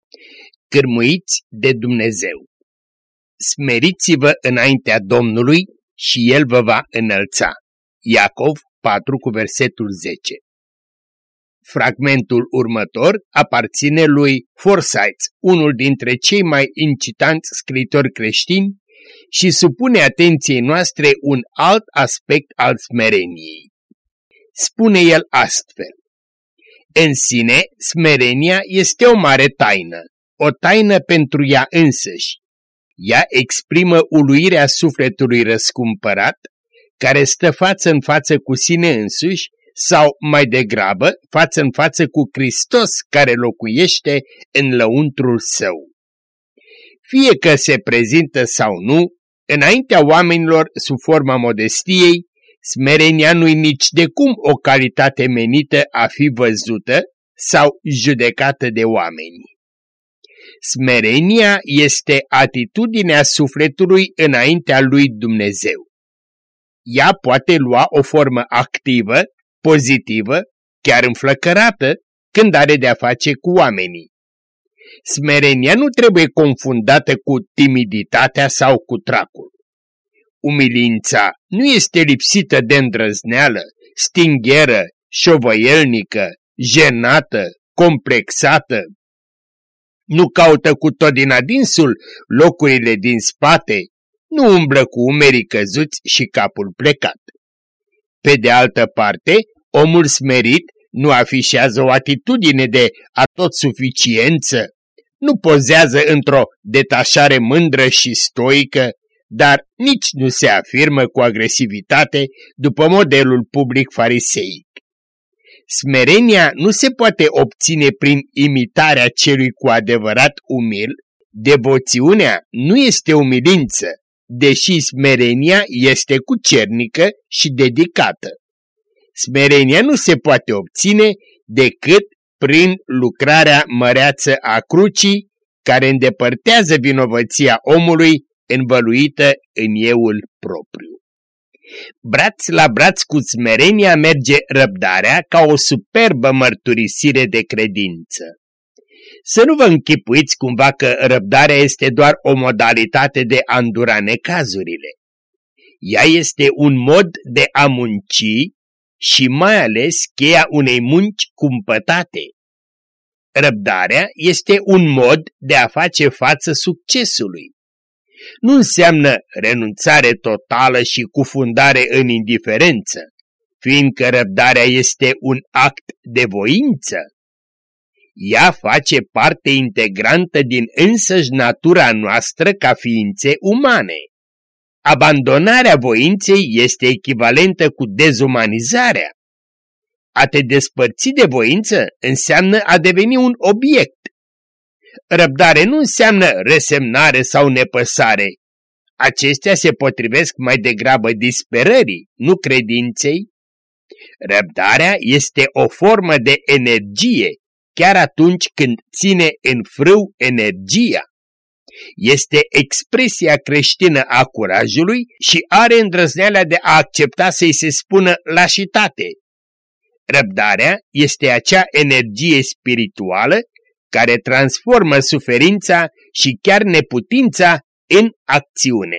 Cârmuiți de Dumnezeu. Smeriți-vă înaintea Domnului și El vă va înălța. Iacov 4 cu versetul 10. Fragmentul următor aparține lui Forsyth, unul dintre cei mai incitanți scriitori creștini, și supune atenției noastre un alt aspect al smereniei. Spune el astfel: în sine, smerenia este o mare taină, o taină pentru ea însăși. Ea exprimă uluirea sufletului răscumpărat, care stă față în față cu sine însuși, sau mai degrabă față în față cu Hristos care locuiește în lăuntrul său. Fie că se prezintă sau nu, înaintea oamenilor sub forma modestiei, smerenia nu-i nici de cum o calitate menită a fi văzută sau judecată de oameni. Smerenia este atitudinea sufletului înaintea lui Dumnezeu. Ea poate lua o formă activă, pozitivă, chiar înflăcărată, când are de-a face cu oamenii. Smerenia nu trebuie confundată cu timiditatea sau cu tracul. Umilința nu este lipsită de îndrăzneală, stingheră, șovăielnică, jenată, complexată. Nu caută cu tot din adinsul locurile din spate, nu umblă cu umerii căzuți și capul plecat. Pe de altă parte, omul smerit nu afișează o atitudine de atotsuficiență, nu pozează într-o detașare mândră și stoică, dar nici nu se afirmă cu agresivitate după modelul public fariseic. Smerenia nu se poate obține prin imitarea celui cu adevărat umil, devoțiunea nu este umilință, deși smerenia este cucernică și dedicată. Smerenia nu se poate obține decât prin lucrarea măreață a crucii, care îndepărtează vinovăția omului învăluită în euul propriu. Braț la braț cu smerenia merge răbdarea ca o superbă mărturisire de credință. Să nu vă închipuiți cumva că răbdarea este doar o modalitate de a îndura necazurile. Ea este un mod de a munci și mai ales cheia unei munci cumpătate. Răbdarea este un mod de a face față succesului. Nu înseamnă renunțare totală și cufundare în indiferență, fiindcă răbdarea este un act de voință. Ea face parte integrantă din însăși natura noastră ca ființe umane. Abandonarea voinței este echivalentă cu dezumanizarea. A te despărți de voință înseamnă a deveni un obiect. Răbdare nu înseamnă resemnare sau nepăsare. Acestea se potrivesc mai degrabă disperării, nu credinței. Răbdarea este o formă de energie, chiar atunci când ține în frâu energia. Este expresia creștină a curajului și are îndrăzneala de a accepta să-i se spună lașitate. Răbdarea este acea energie spirituală care transformă suferința și chiar neputința în acțiune.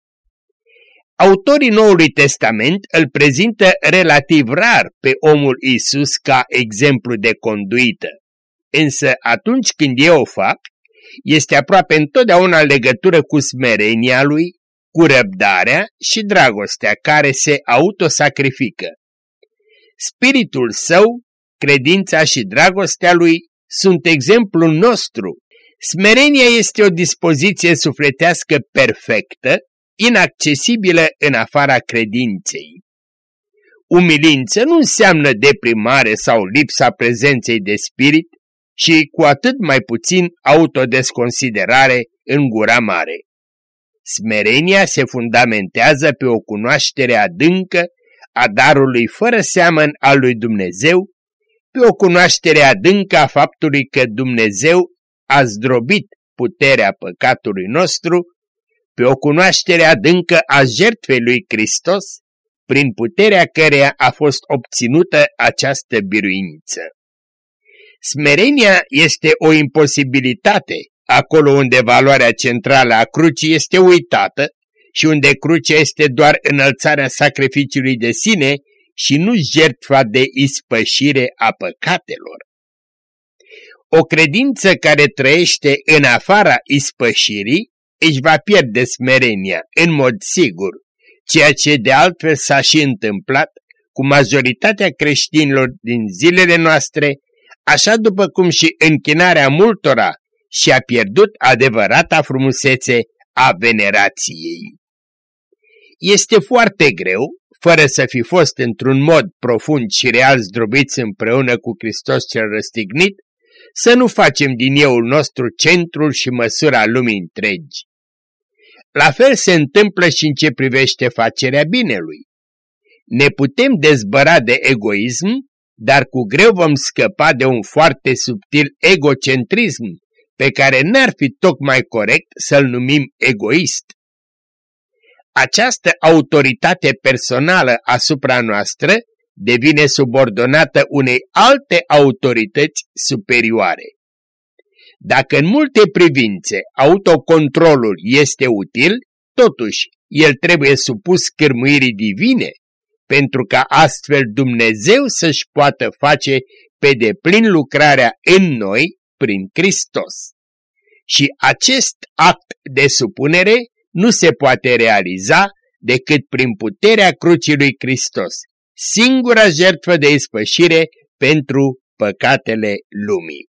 Autorii Noului Testament îl prezintă relativ rar pe omul Iisus ca exemplu de conduită, însă atunci când ei o fac, este aproape întotdeauna în legătură cu smerenia lui, cu răbdarea și dragostea care se autosacrifică. Spiritul său, credința și dragostea lui sunt exemplul nostru. Smerenia este o dispoziție sufletească perfectă, inaccesibilă în afara credinței. Umilință nu înseamnă deprimare sau lipsa prezenței de spirit și cu atât mai puțin autodesconsiderare în gura mare. Smerenia se fundamentează pe o cunoaștere adâncă a darului fără seamăn al lui Dumnezeu, pe o cunoaștere adâncă a faptului că Dumnezeu a zdrobit puterea păcatului nostru, pe o cunoaștere adâncă a jertfei lui Hristos, prin puterea căreia a fost obținută această biruință. Smerenia este o imposibilitate acolo unde valoarea centrală a crucii este uitată și unde crucea este doar înălțarea sacrificiului de sine și nu jertfa de ispășire a păcatelor. O credință care trăiește în afara ispășirii își va pierde smerenia în mod sigur, ceea ce de altfel s-a și întâmplat cu majoritatea creștinilor din zilele noastre, așa după cum și închinarea multora și-a pierdut adevărata frumusețe a venerației. Este foarte greu, fără să fi fost într-un mod profund și real zdrobiți împreună cu Hristos cel răstignit, să nu facem din euul nostru centrul și măsura lumii întregi. La fel se întâmplă și în ce privește facerea binelui. Ne putem dezbăra de egoism, dar cu greu vom scăpa de un foarte subtil egocentrism, pe care n-ar fi tocmai corect să-l numim egoist. Această autoritate personală asupra noastră devine subordonată unei alte autorități superioare. Dacă în multe privințe autocontrolul este util, totuși el trebuie supus cârmuirii divine, pentru ca astfel Dumnezeu să-și poată face pe deplin lucrarea în noi prin Hristos. Și acest act de supunere nu se poate realiza decât prin puterea crucii lui Hristos, singura jertfă de ispășire pentru păcatele lumii.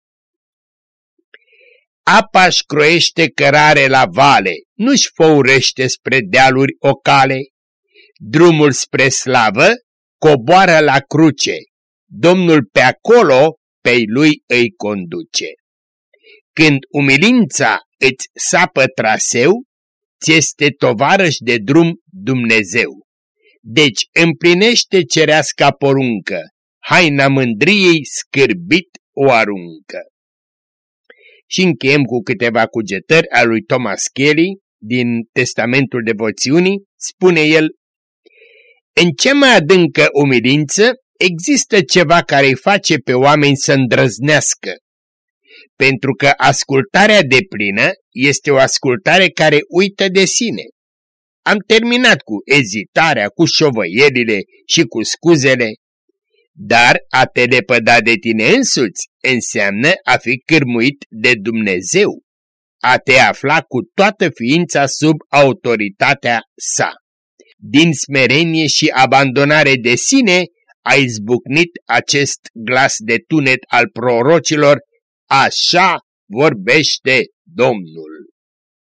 Apa-și croiește cărare la vale, nu-și făurește spre dealuri o cale. Drumul spre slavă coboară la cruce, Domnul pe acolo pe-i lui îi conduce. Când umilința îți sapă traseu, ți-este tovarăș de drum Dumnezeu. Deci împlinește cereasca poruncă, haina mândriei scârbit o aruncă. Și încheiem cu câteva cugetări a lui Thomas Kelly din Testamentul Devoțiunii. Spune el: în cea mai adâncă umilință există ceva care îi face pe oameni să îndrăznească, pentru că ascultarea deplină este o ascultare care uită de sine. Am terminat cu ezitarea, cu șovăielile și cu scuzele, dar a te lepăda de tine însuți înseamnă a fi cârmuit de Dumnezeu, a te afla cu toată ființa sub autoritatea sa. Din smerenie și abandonare de sine a izbucnit acest glas de tunet al prorocilor: așa vorbește Domnul.